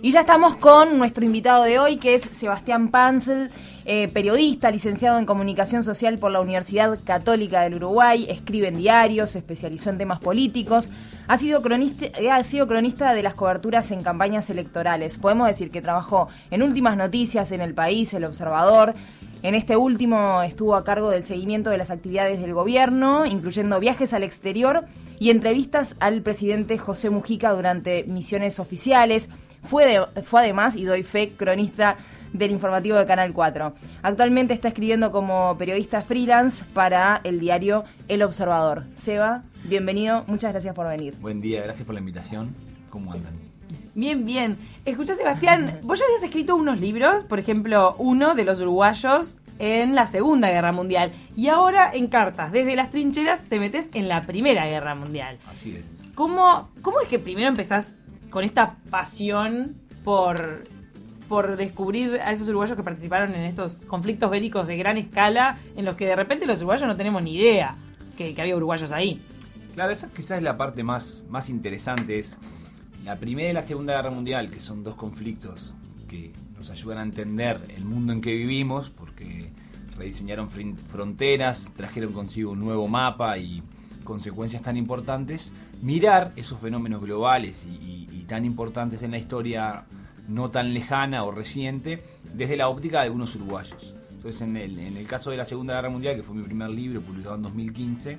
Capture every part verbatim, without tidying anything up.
Y ya estamos con nuestro invitado de hoy, que es Sebastián Panzel, eh, periodista, licenciado en Comunicación Social por la Universidad Católica del Uruguay, escribe en diarios, se especializó en temas políticos, ha sido cronista, ha sido cronista de las coberturas en campañas electorales. Podemos decir que trabajó en Últimas Noticias, en El País, El Observador. En este último estuvo a cargo del seguimiento de las actividades del gobierno, incluyendo viajes al exterior y entrevistas al presidente José Mujica durante misiones oficiales. Fue, de, fue además, y doy fe, cronista del informativo de Canal cuatro. Actualmente está escribiendo como periodista freelance para el diario El Observador. Seba, bienvenido, muchas gracias por venir. Buen día, gracias por la invitación. ¿Cómo andan? Bien, bien. Escuchá, Sebastián, vos ya habías escrito unos libros, por ejemplo, uno de los uruguayos en la Segunda Guerra Mundial. Y ahora en Cartas desde las trincheras te metes en la Primera Guerra Mundial. Así es. ¿Cómo, cómo es que primero empezás con esta pasión por, por descubrir a esos uruguayos que participaron en estos conflictos bélicos de gran escala, en los que de repente los uruguayos no tenemos ni idea que, que había uruguayos ahí? Claro, esa quizás es la parte más, más interesante, es la Primera y la Segunda Guerra Mundial, que son dos conflictos que nos ayudan a entender el mundo en que vivimos, porque rediseñaron fronteras, trajeron consigo un nuevo mapa y consecuencias tan importantes. Mirar esos fenómenos globales y, y, y tan importantes en la historia no tan lejana o reciente desde la óptica de algunos uruguayos. Entonces, en el, en el caso de la Segunda Guerra Mundial, que fue mi primer libro publicado en dos mil quince,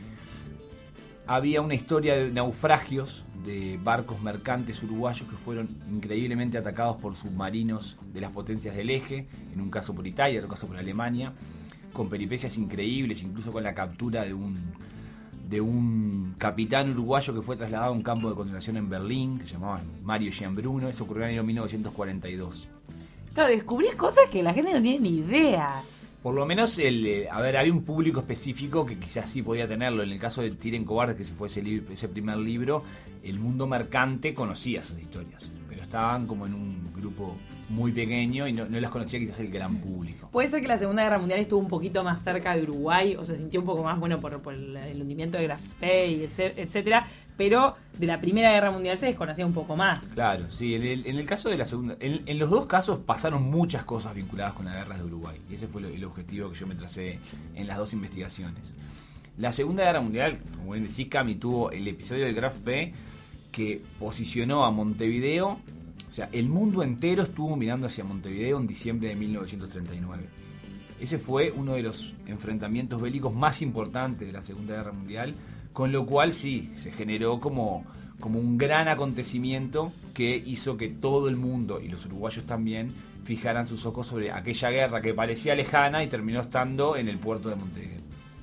había una historia de naufragios de barcos mercantes uruguayos que fueron increíblemente atacados por submarinos de las potencias del eje, en un caso por Italia, en otro caso por Alemania, con peripecias increíbles, incluso con la captura de un de un capitán uruguayo que fue trasladado a un campo de concentración en Berlín, que se llamaba Mario Gianbruno. Eso ocurrió en el año mil novecientos cuarenta y dos. Claro, descubrís cosas que la gente no tiene ni idea. Por lo menos, el, eh, a ver, había un público específico que quizás sí podía tenerlo. En el caso de Tiren Cobarde, que se fue ese, libro, ese primer libro, el mundo mercante conocía esas historias, pero estaban como en un grupo muy pequeño y no, no las conocía quizás el gran público. Puede ser que la Segunda Guerra Mundial estuvo un poquito más cerca de Uruguay, o se sintió un poco más, bueno, por, por el, el hundimiento de Graf Spee, etcétera, pero de la Primera Guerra Mundial se desconocía un poco más. Claro, sí, en el, en el caso de la Segunda, en, en los dos casos pasaron muchas cosas vinculadas con las guerras de Uruguay, y ese fue lo, el objetivo que yo me tracé en las dos investigaciones. La Segunda Guerra Mundial, como bien decís, Cami, tuvo el episodio del Graf Spee que posicionó a Montevideo. O sea, el mundo entero estuvo mirando hacia Montevideo en diciembre de mil novecientos treinta y nueve. Ese fue uno de los enfrentamientos bélicos más importantes de la Segunda Guerra Mundial, con lo cual sí, se generó como, como un gran acontecimiento que hizo que todo el mundo, y los uruguayos también, fijaran sus ojos sobre aquella guerra que parecía lejana y terminó estando en el puerto de Montevideo.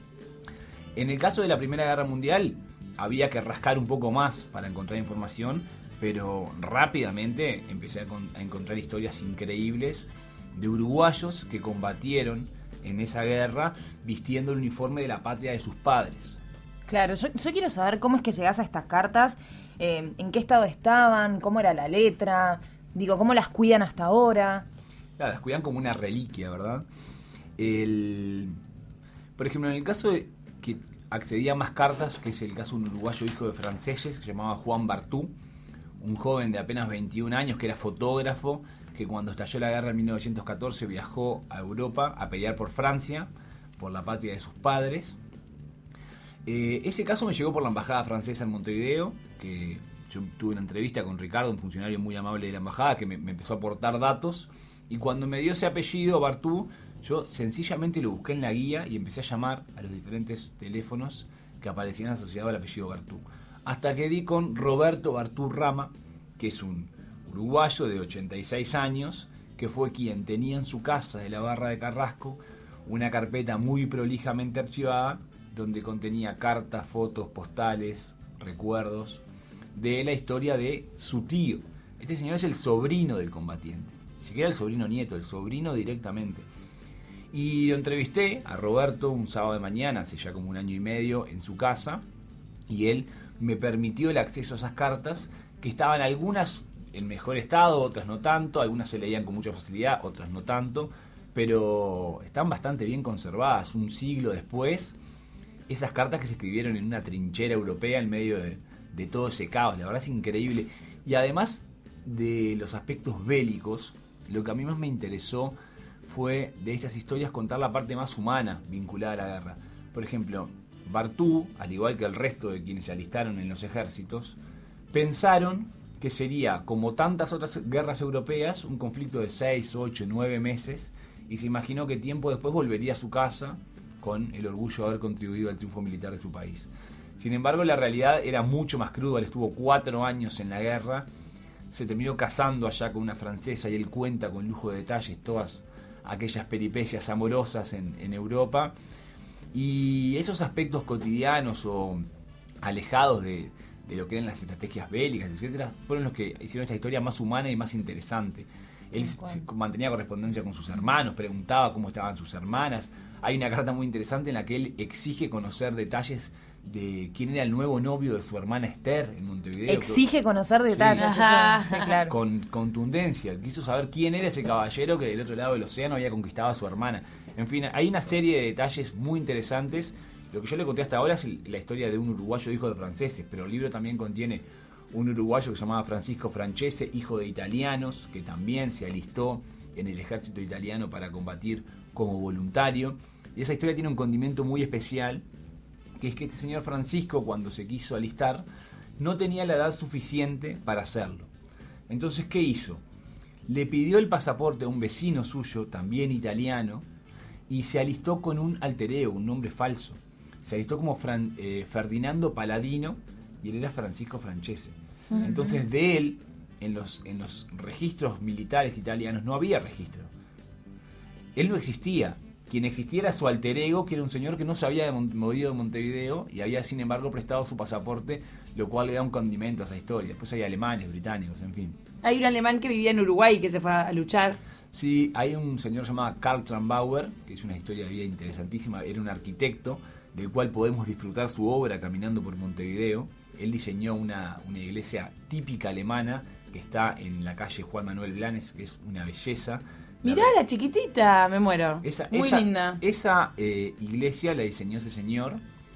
En el caso de la Primera Guerra Mundial, había que rascar un poco más para encontrar información, pero rápidamente empecé a, con, a encontrar historias increíbles de uruguayos que combatieron en esa guerra vistiendo el uniforme de la patria de sus padres. Claro, yo, yo quiero saber cómo es que llegás a estas cartas, eh, en qué estado estaban, cómo era la letra, digo, cómo las cuidan hasta ahora. Claro, las cuidan como una reliquia, ¿verdad? El, por ejemplo, en el caso de que accedía a más cartas, que es el caso de un uruguayo hijo de franceses, que se llamaba Juan Bartú, un joven de apenas veintiún años que era fotógrafo, que cuando estalló la guerra en mil novecientos catorce viajó a Europa a pelear por Francia, por la patria de sus padres. Eh, ese caso me llegó por la embajada francesa en Montevideo, que yo tuve una entrevista con Ricardo, un funcionario muy amable de la embajada, que me, me empezó a aportar datos, y cuando me dio ese apellido, Bartú, yo sencillamente lo busqué en la guía y empecé a llamar a los diferentes teléfonos que aparecían asociados al apellido Bartú. Hasta que di con Roberto Bartú Rama, que es un uruguayo de ochenta y seis años, que fue quien tenía en su casa de la Barra de Carrasco una carpeta muy prolijamente archivada, donde contenía cartas, fotos, postales, recuerdos de la historia de su tío. Este señor es el sobrino del combatiente, ni siquiera el sobrino nieto, el sobrino directamente. Y lo entrevisté a Roberto un sábado de mañana, hace ya como un año y medio, en su casa, y él me permitió el acceso a esas cartas, que estaban algunas en mejor estado, otras no tanto, algunas se leían con mucha facilidad, otras no tanto, pero están bastante bien conservadas. Un siglo después, esas cartas que se escribieron en una trinchera europea en medio de, de todo ese caos, la verdad es increíble. Y además de los aspectos bélicos, lo que a mí más me interesó fue de estas historias contar la parte más humana vinculada a la guerra. Por ejemplo, Barthou, al igual que el resto de quienes se alistaron en los ejércitos, pensaron que sería, como tantas otras guerras europeas, un conflicto de seis, ocho, nueve meses, y se imaginó que tiempo después volvería a su casa con el orgullo de haber contribuido al triunfo militar de su país. Sin embargo, la realidad era mucho más cruda. Él estuvo cuatro años en la guerra, se terminó casando allá con una francesa y él cuenta con lujo de detalles todas aquellas peripecias amorosas en, en Europa, y esos aspectos cotidianos o alejados de, de lo que eran las estrategias bélicas, etcétera, fueron los que hicieron esta historia más humana y más interesante. Él se, mantenía correspondencia con sus hermanos, preguntaba cómo estaban sus hermanas. Hay una carta muy interesante en la que él exige conocer detalles de quién era el nuevo novio de su hermana Esther en Montevideo. Exige conocer detalles, sí, eso, sí, claro. Con contundencia. Quiso saber quién era ese caballero que del otro lado del océano había conquistado a su hermana. En fin, hay una serie de detalles muy interesantes. Lo que yo le conté hasta ahora es la historia de un uruguayo hijo de franceses, pero el libro también contiene un uruguayo que se llamaba Francisco Francese, hijo de italianos, que también se alistó en el ejército italiano para combatir como voluntario. Y esa historia tiene un condimento muy especial, que es que este señor Francisco, cuando se quiso alistar, no tenía la edad suficiente para hacerlo. Entonces, ¿qué hizo? Le pidió el pasaporte a un vecino suyo, también italiano, y se alistó con un alter ego, un nombre falso. Se alistó como Fran, eh, Ferdinando Paladino, y él era Francisco Francese. Uh-huh. Entonces, de él, en los, en los registros militares italianos, no había registro. Él no existía. Quien existiera era su alter ego, que era un señor que no se había movido de Montevideo y había sin embargo prestado su pasaporte, lo cual le da un condimento a esa historia. Después hay alemanes, británicos, en fin. Hay un alemán que vivía en Uruguay y que se fue a luchar. Sí, hay un señor llamado Karl Trambauer, que es una historia de vida interesantísima. Era un arquitecto del cual podemos disfrutar su obra caminando por Montevideo. Él diseñó una, una iglesia típica alemana que está en la calle Juan Manuel Blanes, que es una belleza. Mirá, la chiquitita, me muero. Esa, Muy esa, linda. Esa eh, iglesia la diseñó ese señor,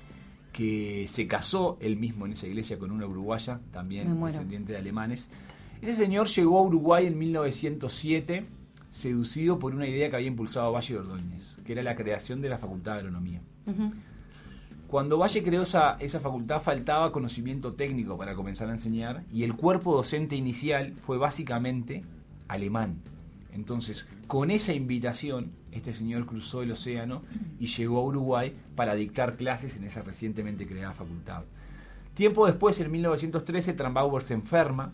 que se casó él mismo en esa iglesia con una uruguaya, también descendiente de alemanes. Ese señor llegó a Uruguay en mil novecientos siete, seducido por una idea que había impulsado Valle Ordóñez, que era la creación de la Facultad de Agronomía. Uh-huh. Cuando Valle creó esa, esa facultad, faltaba conocimiento técnico para comenzar a enseñar, y el cuerpo docente inicial fue básicamente alemán. Entonces, con esa invitación, este señor cruzó el océano y llegó a Uruguay para dictar clases en esa recientemente creada facultad. Tiempo después, en mil novecientos trece, Trambauer se enferma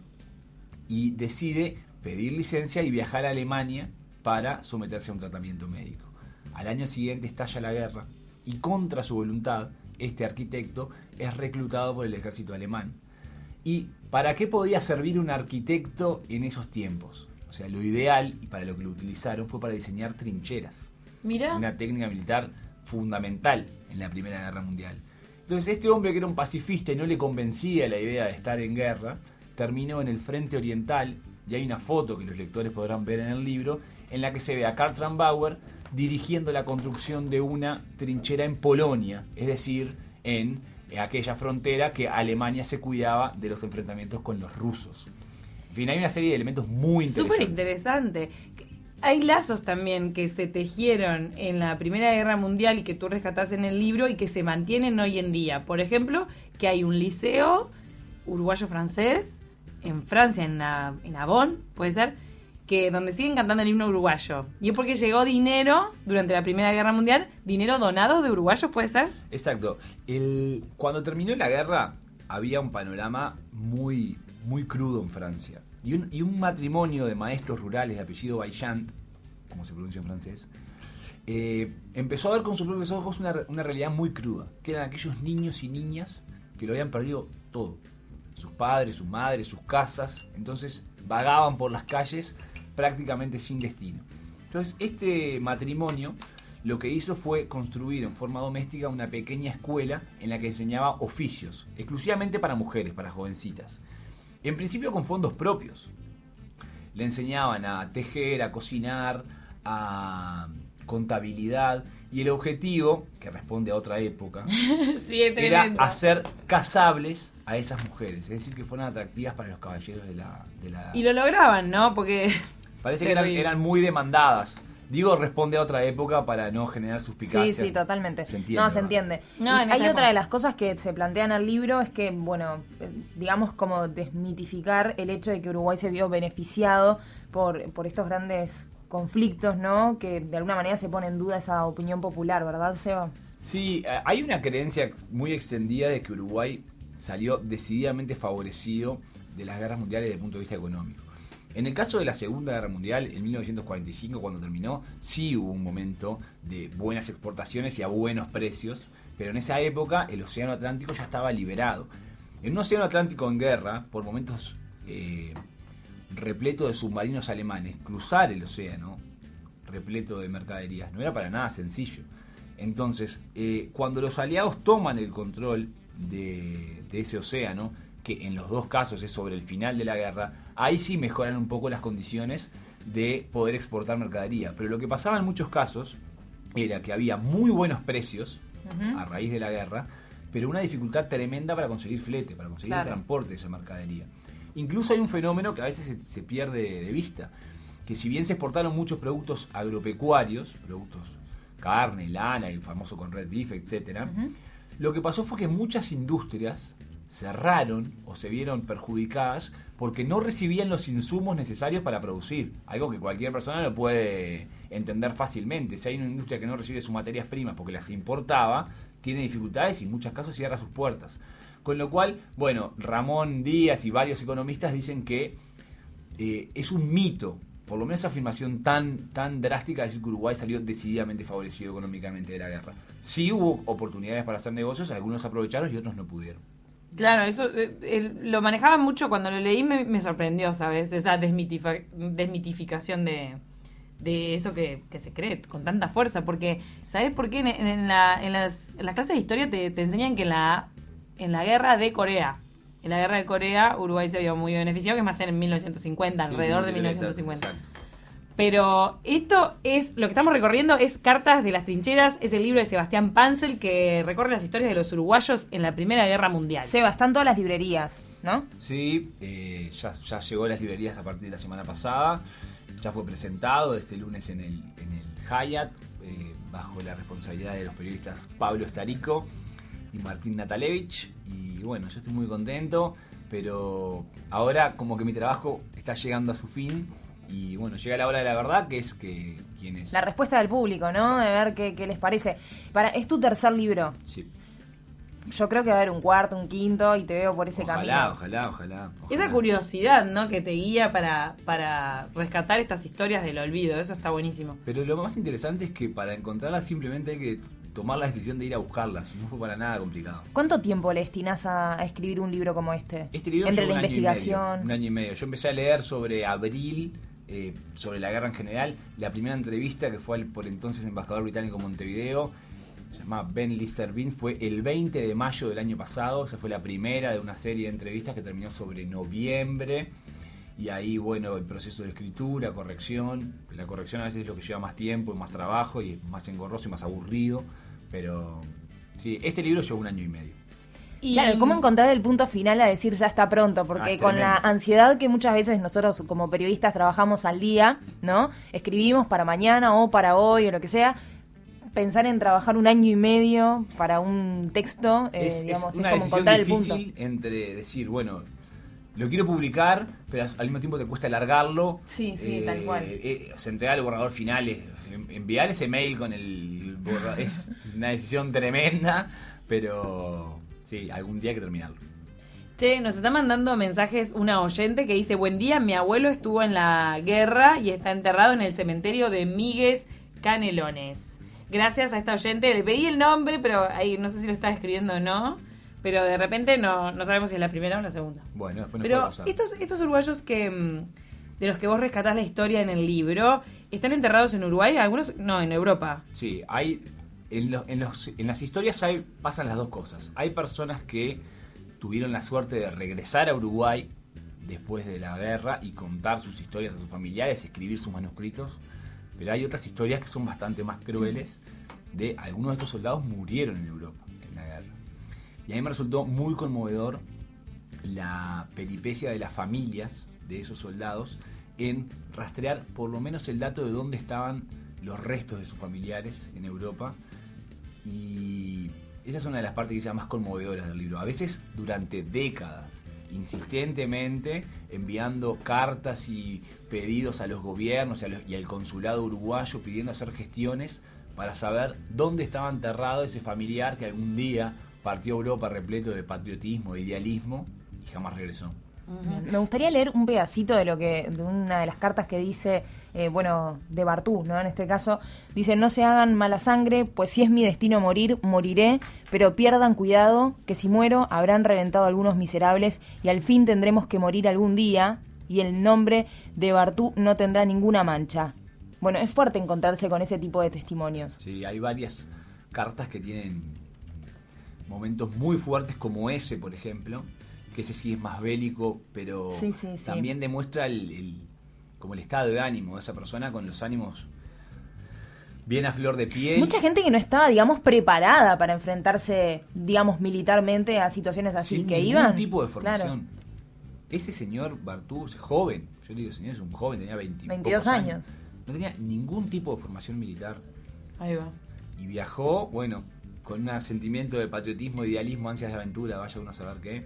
y decide pedir licencia y viajar a Alemania para someterse a un tratamiento médico. Al año siguiente estalla la guerra y, contra su voluntad, este arquitecto es reclutado por el ejército alemán. ¿Y para qué podía servir un arquitecto en esos tiempos? O sea, lo ideal, y para lo que lo utilizaron, fue para diseñar trincheras. Mirá. Una técnica militar fundamental en la Primera Guerra Mundial. Entonces, este hombre, que era un pacifista y no le convencía la idea de estar en guerra, terminó en el Frente Oriental, y hay una foto que los lectores podrán ver en el libro, en la que se ve a Karl Trambauer dirigiendo la construcción de una trinchera en Polonia, es decir, en aquella frontera que Alemania se cuidaba de los enfrentamientos con los rusos. En fin, hay una serie de elementos muy interesantes. Súper interesante. Hay lazos también que se tejieron en la Primera Guerra Mundial y que tú rescatás en el libro y que se mantienen hoy en día. Por ejemplo, que hay un liceo uruguayo-francés en Francia, en, la, en Avon, puede ser, que donde siguen cantando el himno uruguayo. Y es porque llegó dinero durante la Primera Guerra Mundial, dinero donado de uruguayos, ¿puede ser? Exacto. El, cuando terminó la guerra, había un panorama muy... muy crudo en Francia. Y un, y un matrimonio de maestros rurales de apellido Vaillant, como se pronuncia en francés, eh, empezó a ver con sus propios ojos una, una realidad muy cruda, que eran aquellos niños y niñas que lo habían perdido todo. Sus padres, sus madres, sus casas. Entonces vagaban por las calles prácticamente sin destino. Entonces este matrimonio lo que hizo fue construir en forma doméstica una pequeña escuela en la que enseñaba oficios, exclusivamente para mujeres, para jovencitas. En principio con fondos propios. Le enseñaban a tejer, a cocinar, a contabilidad, Y el objetivo, que responde a otra época, Sí, es era tremendo. hacer casables a esas mujeres, es decir, que fueran atractivas para los caballeros de la... De la... Y lo lograban, ¿no? Porque Parece que eran, terrible. eran muy demandadas. Digo, responde a otra época para no generar suspicacia. Sí, sí, totalmente. Se entiende, no, se ¿verdad? entiende. No, Y en hay esa otra época. de las cosas que se plantean en el libro es que, bueno, eh, digamos como desmitificar el hecho de que Uruguay se vio beneficiado por, por estos grandes conflictos, ¿no? Que de alguna manera se pone en duda esa opinión popular, ¿verdad, Seba? Sí, eh, hay una creencia muy extendida de que Uruguay salió decididamente favorecido de las guerras mundiales desde el punto de vista económico. En el caso de la Segunda Guerra Mundial, en mil novecientos cuarenta y cinco, cuando terminó, sí hubo un momento de buenas exportaciones y a buenos precios, pero en esa época el Océano Atlántico ya estaba liberado. En un Océano Atlántico en guerra, por momentos eh, repleto de submarinos alemanes, cruzar el océano repleto de mercaderías no era para nada sencillo. Entonces, eh, cuando los aliados toman el control de, de ese océano, que en los dos casos es sobre el final de la guerra, ahí sí mejoran un poco las condiciones de poder exportar mercadería. Pero lo que pasaba en muchos casos era que había muy buenos precios uh-huh. a raíz de la guerra, pero una dificultad tremenda para conseguir flete, para conseguir claro. el transporte de esa mercadería. Incluso hay un fenómeno que a veces se, se pierde de vista, que si bien se exportaron muchos productos agropecuarios, productos carne, lana, el famoso corned beef, etcétera, uh-huh. lo que pasó fue que muchas industrias cerraron o se vieron perjudicadas porque no recibían los insumos necesarios para producir, algo que cualquier persona lo puede entender fácilmente. Si hay una industria que no recibe sus materias primas porque las importaba, tiene dificultades y en muchos casos cierra sus puertas. Con lo cual, bueno, Ramón Díaz y varios economistas dicen que eh, es un mito, por lo menos esa afirmación tan, tan drástica de decir que Uruguay salió decididamente favorecido económicamente de la guerra. Sí hubo oportunidades para hacer negocios, algunos aprovecharon y otros no pudieron. Claro, eso eh, el, lo manejaba mucho cuando lo leí, me, me sorprendió, ¿sabes? Esa desmitifa- desmitificación de, de eso que, que se cree con tanta fuerza. Porque, ¿sabes por qué? En, en, la, en, las, en las clases de historia te, te enseñan que en la, en la guerra de Corea, en la guerra de Corea, Uruguay se vio muy beneficiado, que más en mil novecientos cincuenta, sí, alrededor sí, de mil novecientos cincuenta. Exacto. Pero esto es, lo que estamos recorriendo es Cartas de las Trincheras, es el libro de Sebastián Panzel que recorre las historias de los uruguayos en la Primera Guerra Mundial. Seba, están todas las librerías, ¿no? Sí, eh, ya, ya llegó a las librerías a partir de la semana pasada, ya fue presentado este lunes en el, en el Hyatt, eh, bajo la responsabilidad de los periodistas Pablo Estarico y Martín Natalevich, y bueno, yo estoy muy contento, pero ahora como que mi trabajo está llegando a su fin. Y bueno, llega la hora de la verdad, que es que quienes... La respuesta del público, ¿no? De ver qué, qué les parece. Para, es tu tercer libro. Sí. Yo creo que va a haber un cuarto, un quinto, y te veo por ese ojalá, camino. Ojalá, ojalá, ojalá. Esa curiosidad, ¿no? Que te guía para, para rescatar estas historias del olvido. Eso está buenísimo. Pero lo más interesante es que para encontrarlas simplemente hay que tomar la decisión de ir a buscarlas. No fue para nada complicado. ¿Cuánto tiempo le destinás a, a escribir un libro como este? Este libro entre la un investigación... Año y medio, un año y medio. Yo empecé a leer sobre abril... Eh, sobre la guerra en general. La primera entrevista, que fue al por entonces embajador británico en Montevideo, se llamaba Ben Lister Bean, fue el veinte de mayo del año pasado. Esa fue la primera de una serie de entrevistas que terminó sobre noviembre. Y ahí, bueno, el proceso de escritura, corrección. La corrección a veces es lo que lleva más tiempo y más trabajo y es más engorroso y más aburrido. Pero sí, este libro llevó un año y medio. Y claro, ¿cómo encontrar el punto final a decir ya está pronto? Porque ah, con la ansiedad que muchas veces nosotros como periodistas trabajamos al día, ¿no? Escribimos para mañana o para hoy o lo que sea. Pensar en trabajar un año y medio para un texto, eh, es, digamos, es, una es como encontrar el punto. Difícil entre decir, bueno, lo quiero publicar, pero al mismo tiempo te cuesta alargarlo. Sí, sí, eh, tal cual. Eh, o sea, entregar el borrador final, es, enviar ese mail con el borrador, es una decisión tremenda, pero... Sí, algún día hay que terminarlo. Che, nos está mandando mensajes una oyente que dice: buen día, mi abuelo estuvo en la guerra y está enterrado en el cementerio de Migues Canelones. Gracias a esta oyente, le pedí el nombre, pero ahí no sé si lo está escribiendo o no, pero de repente no, no sabemos si es la primera o la segunda. Bueno, después nos pero pasar. estos, estos uruguayos que de los que vos rescatás la historia en el libro, ¿están enterrados en Uruguay? Algunos, no, en Europa. Sí, hay... En, los, en, los, en las historias hay, pasan las dos cosas. Hay personas que tuvieron la suerte de regresar a Uruguay después de la guerra y contar sus historias a sus familiares, escribir sus manuscritos. Pero hay otras historias que son bastante más crueles, de algunos de estos soldados murieron en Europa en la guerra. Y a mí me resultó muy conmovedor la peripecia de las familias de esos soldados en rastrear por lo menos el dato de dónde estaban los restos de sus familiares en Europa. Y esa es una de las partes quizás más conmovedoras del libro. A veces durante décadas, insistentemente enviando cartas y pedidos a los gobiernos y, a los, y al consulado uruguayo pidiendo hacer gestiones para saber dónde estaba enterrado ese familiar que algún día partió a Europa repleto de patriotismo, de idealismo y jamás regresó. Uh-huh. Me gustaría leer un pedacito de lo que de una de las cartas que dice, eh, bueno, de Bartú, ¿no? En este caso, dice: no se hagan mala sangre, pues si es mi destino morir, moriré, pero pierdan cuidado, que si muero habrán reventado algunos miserables y al fin tendremos que morir algún día y el nombre de Bartú no tendrá ninguna mancha. Bueno, es fuerte encontrarse con ese tipo de testimonios. Sí, hay varias cartas que tienen momentos muy fuertes como ese, por ejemplo, que ese sí es más bélico, pero sí, sí, sí. también demuestra el, el como el estado de ánimo de esa persona, con los ánimos bien a flor de piel. Mucha gente que no estaba, digamos, preparada para enfrentarse, digamos, militarmente a situaciones así, sin que ningún iban. tipo de formación. Claro. Ese señor Bartú, ese joven, yo digo señor, es un joven, tenía veinte veintidós años. años. No tenía ningún tipo de formación militar. Ahí va. Y viajó, bueno, con un sentimiento de patriotismo, idealismo, ansias de aventura, vaya uno a saber qué.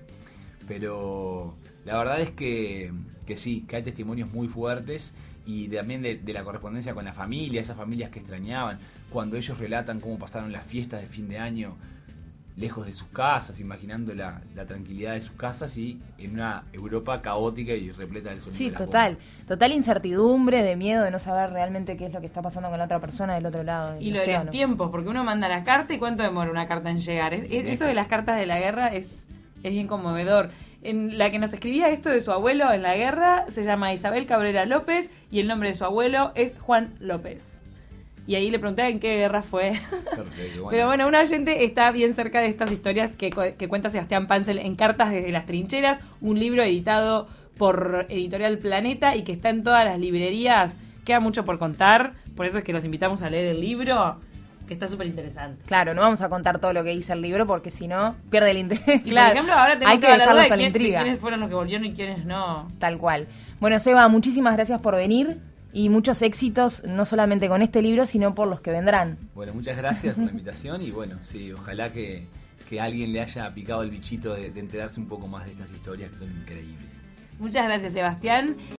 Pero la verdad es que, que sí, que hay testimonios muy fuertes y también de, de la correspondencia con la familia, esas familias que extrañaban, cuando ellos relatan cómo pasaron las fiestas de fin de año lejos de sus casas, imaginando la, la tranquilidad de sus casas y en una Europa caótica y repleta del sonido Sí, de las total. bombas. Total incertidumbre, de miedo de no saber realmente qué es lo que está pasando con la otra persona del otro lado del Y lo de océano. los tiempos, porque uno manda la carta y cuánto demora una carta en llegar. Es- es- eso de las cartas de la guerra es, es bien conmovedor. En la que nos escribía esto de su abuelo en la guerra se llama Isabel Cabrera López y el nombre de su abuelo es Juan López. Y ahí le pregunté en qué guerra fue. Perfecto, bueno. Pero bueno, un oyente está bien cerca de estas historias que, cu- que cuenta Sebastián Pancel en Cartas desde las Trincheras, un libro editado por Editorial Planeta y que está en todas las librerías. Queda mucho por contar, por eso es que los invitamos a leer el libro, que está súper interesante. Claro, no vamos a contar todo lo que dice el libro porque si no, pierde el interés. Y Claro, por ejemplo, ahora tenemos hay que toda la dejarlo duda de, con la quién- de intriga. quiénes fueron los que volvieron y quiénes no. Tal cual. Bueno, Seba, muchísimas gracias por venir y muchos éxitos, no solamente con este libro, sino por los que vendrán. Bueno, muchas gracias por la invitación y bueno, sí, ojalá que, que a alguien le haya picado el bichito de, de enterarse un poco más de estas historias que son increíbles. Muchas gracias, Sebastián.